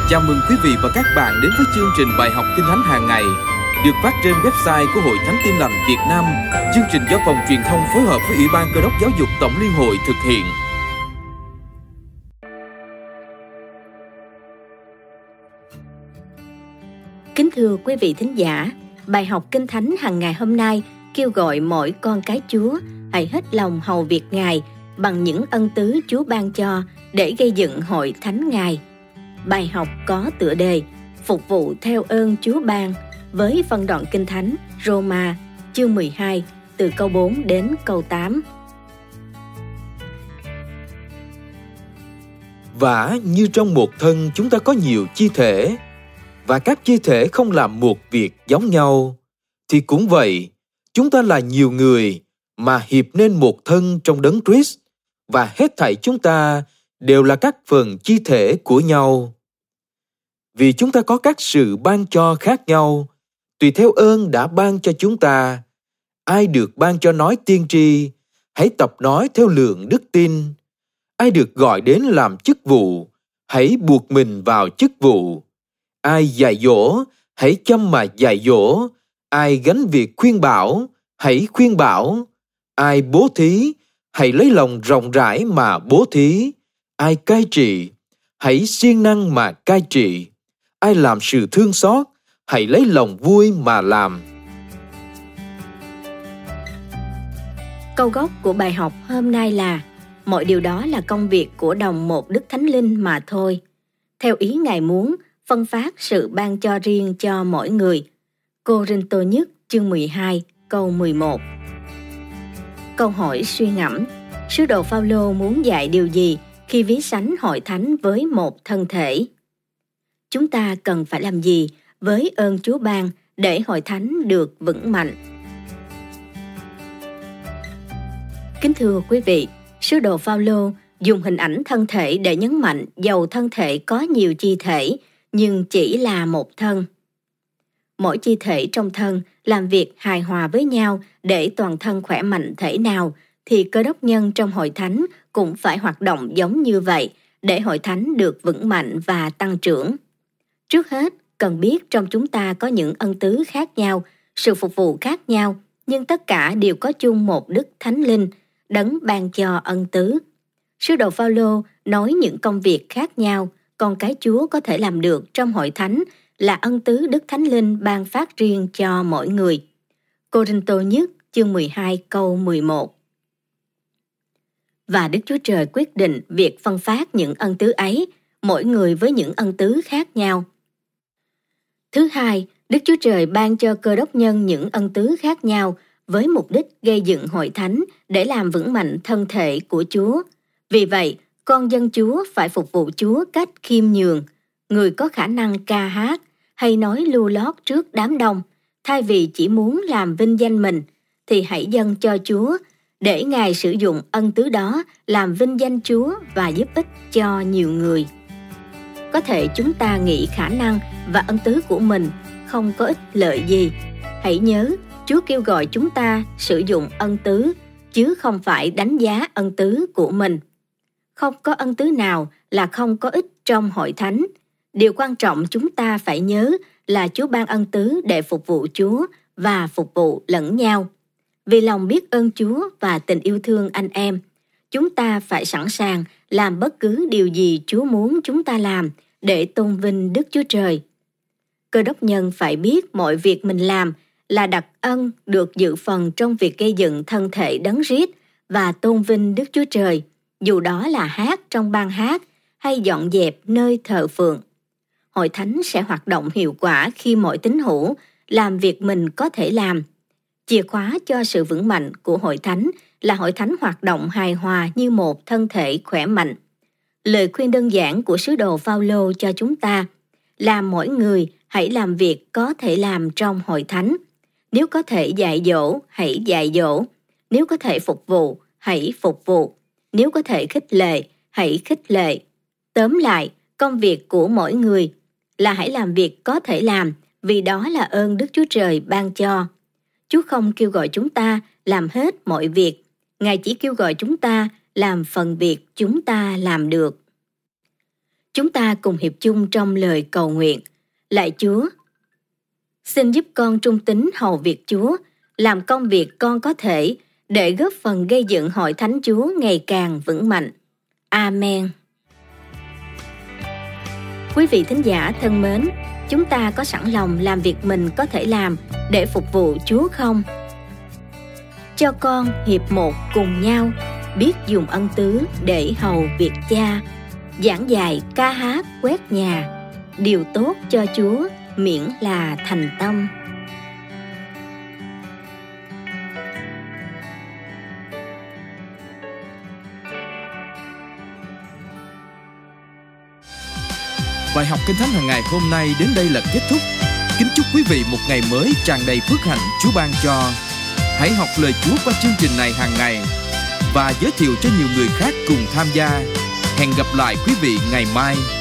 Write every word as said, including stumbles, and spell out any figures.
Chào mừng quý vị và các bạn đến với chương trình bài học Kinh Thánh hàng ngày được phát trên website của Hội Thánh Tin Lành Việt Nam. Chương trình do phòng truyền thông phối hợp với Ủy ban Cơ đốc Giáo dục Tổng Liên hội thực hiện. Kính thưa quý vị thính giả, bài học Kinh Thánh hàng ngày hôm nay kêu gọi mỗi con cái Chúa hãy hết lòng hầu việc Ngài bằng những ân tứ Chúa ban cho để gây dựng hội thánh Ngài. Bài học có tựa đề Phục vụ theo ơn Chúa ban với phân đoạn Kinh Thánh Roma chương mười hai từ câu bốn đến câu tám. Vả như trong một thân chúng ta có nhiều chi thể, và các chi thể không làm một việc giống nhau, thì cũng vậy, chúng ta là nhiều người mà hiệp nên một thân trong đấng Christ, và hết thảy chúng ta đều là các phần chi thể của nhau. Vì chúng ta có các sự ban cho khác nhau, tùy theo ơn đã ban cho chúng ta. Ai được ban cho nói tiên tri, hãy tập nói theo lượng đức tin. Ai được gọi đến làm chức vụ, hãy buộc mình vào chức vụ. Ai dạy dỗ, hãy chăm mà dạy dỗ. Ai gánh việc khuyên bảo, hãy khuyên bảo. Ai bố thí, hãy lấy lòng rộng rãi mà bố thí. Ai cai trị, hãy siêng năng mà cai trị. Ai làm sự thương xót, hãy lấy lòng vui mà làm. Câu gốc của bài học hôm nay là mọi điều đó là công việc của đồng một Đức Thánh Linh mà thôi. Theo ý Ngài muốn, phân phát sự ban cho riêng cho mỗi người. Cô-rinh-tô nhất chương mười hai câu mười một. Câu hỏi suy ngẫm: sứ đồ Phao-lô muốn dạy điều gì khi ví sánh hội thánh với một thân thể? Chúng ta cần phải làm gì với ơn Chúa ban để hội thánh được vững mạnh? Kính thưa quý vị, sứ đồ Phao-lô dùng hình ảnh thân thể để nhấn mạnh dầu thân thể có nhiều chi thể nhưng chỉ là một thân. Mỗi chi thể trong thân làm việc hài hòa với nhau để toàn thân khỏe mạnh thể nào, thì cơ đốc nhân trong hội thánh cũng phải hoạt động giống như vậy để hội thánh được vững mạnh và tăng trưởng. Trước hết, cần biết trong chúng ta có những ân tứ khác nhau, sự phục vụ khác nhau, nhưng tất cả đều có chung một Đức Thánh Linh, đấng ban cho ân tứ. Sứ đồ Phao-lô nói những công việc khác nhau, con cái Chúa có thể làm được trong hội thánh là ân tứ Đức Thánh Linh ban phát riêng cho mỗi người. Cô-rinh-tô nhất chương mười hai câu mười một. Và Đức Chúa Trời quyết định việc phân phát những ân tứ ấy, mỗi người với những ân tứ khác nhau. Thứ hai, Đức Chúa Trời ban cho cơ đốc nhân những ân tứ khác nhau với mục đích gây dựng hội thánh để làm vững mạnh thân thể của Chúa. Vì vậy, con dân Chúa phải phục vụ Chúa cách khiêm nhường. Người có khả năng ca hát hay nói lưu lót trước đám đông, thay vì chỉ muốn làm vinh danh mình, thì hãy dâng cho Chúa để Ngài sử dụng ân tứ đó làm vinh danh Chúa và giúp ích cho nhiều người. Có thể chúng ta nghĩ khả năng và ân tứ của mình không có ích lợi gì. Hãy nhớ, Chúa kêu gọi chúng ta sử dụng ân tứ, chứ không phải đánh giá ân tứ của mình. Không có ân tứ nào là không có ích trong hội thánh. Điều quan trọng chúng ta phải nhớ là Chúa ban ân tứ để phục vụ Chúa và phục vụ lẫn nhau. Vì lòng biết ơn Chúa và tình yêu thương anh em, chúng ta phải sẵn sàng làm bất cứ điều gì Chúa muốn chúng ta làm để tôn vinh Đức Chúa Trời. Cơ đốc nhân phải biết mọi việc mình làm là đặc ân được dự phần trong việc gây dựng thân thể đấng Christ và tôn vinh Đức Chúa Trời, dù đó là hát trong ban hát hay dọn dẹp nơi thờ phượng. Hội thánh sẽ hoạt động hiệu quả khi mọi tín hữu làm việc mình có thể làm. Chìa khóa cho sự vững mạnh của hội thánh là hội thánh hoạt động hài hòa như một thân thể khỏe mạnh. Lời khuyên đơn giản của sứ đồ Phao-lô cho chúng ta là mỗi người hãy làm việc có thể làm trong hội thánh. Nếu có thể dạy dỗ, hãy dạy dỗ. Nếu có thể phục vụ, hãy phục vụ. Nếu có thể khích lệ, hãy khích lệ. Tóm lại, công việc của mỗi người là hãy làm việc có thể làm, vì đó là ơn Đức Chúa Trời ban cho. Chúa không kêu gọi chúng ta làm hết mọi việc. Ngài chỉ kêu gọi chúng ta làm phần việc chúng ta làm được. Chúng ta cùng hiệp chung trong lời cầu nguyện. Lạy Chúa, xin giúp con trung tín hầu việc Chúa, làm công việc con có thể để góp phần gây dựng hội thánh Chúa ngày càng vững mạnh. Amen. Quý vị thính giả thân mến, chúng ta có sẵn lòng làm việc mình có thể làm để phục vụ Chúa không? Cho con hiệp một cùng nhau biết dùng ân tứ để hầu việc Cha, giảng dạy, ca hát, quét nhà, điều tốt cho Chúa miễn là thành tâm. Bài học Kinh Thánh hàng ngày hôm nay đến đây là kết thúc. Kính chúc quý vị một ngày mới tràn đầy phước hạnh Chúa ban cho. Hãy học lời Chúa qua chương trình này hàng ngày và giới thiệu cho nhiều người khác cùng tham gia. Hẹn gặp lại quý vị ngày mai.